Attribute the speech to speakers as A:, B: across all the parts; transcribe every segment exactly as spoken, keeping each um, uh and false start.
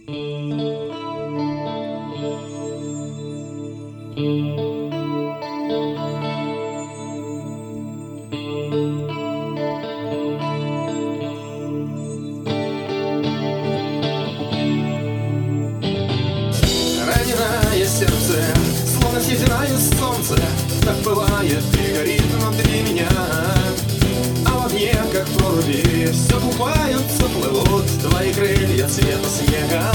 A: Раненое сердце, словно сединает солнце, так бывает и горит внутри меня. А в огне, как в проруби, все купаются, плывут твои крылья цвета снега.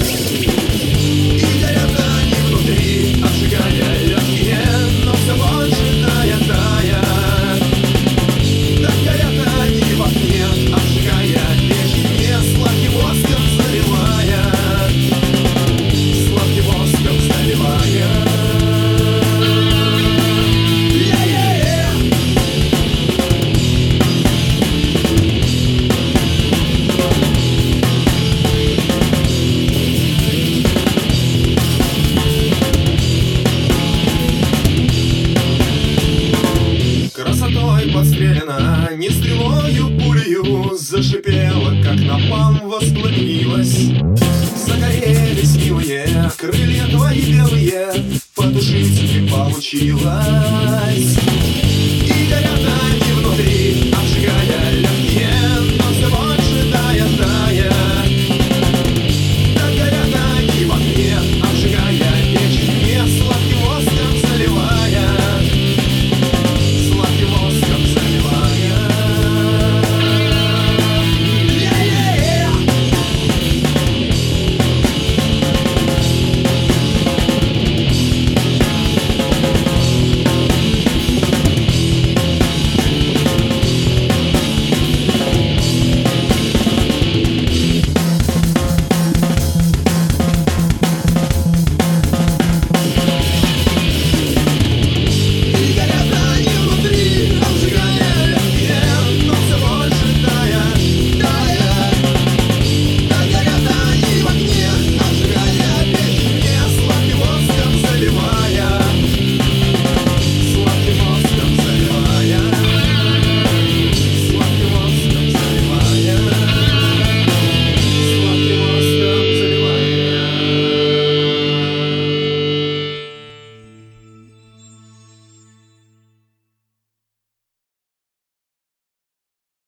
A: И горят они внутри, обжигая легкие, но все больше тая, тая. Так горят они в огне, обжигая легкие, сладким воском заливая, сладким воском заливая. Красотой подстрелена, не стрелою, пулею зашипела, как напалм воспламенилась. Загорелись милые крылья твои белые, потушить не получилось.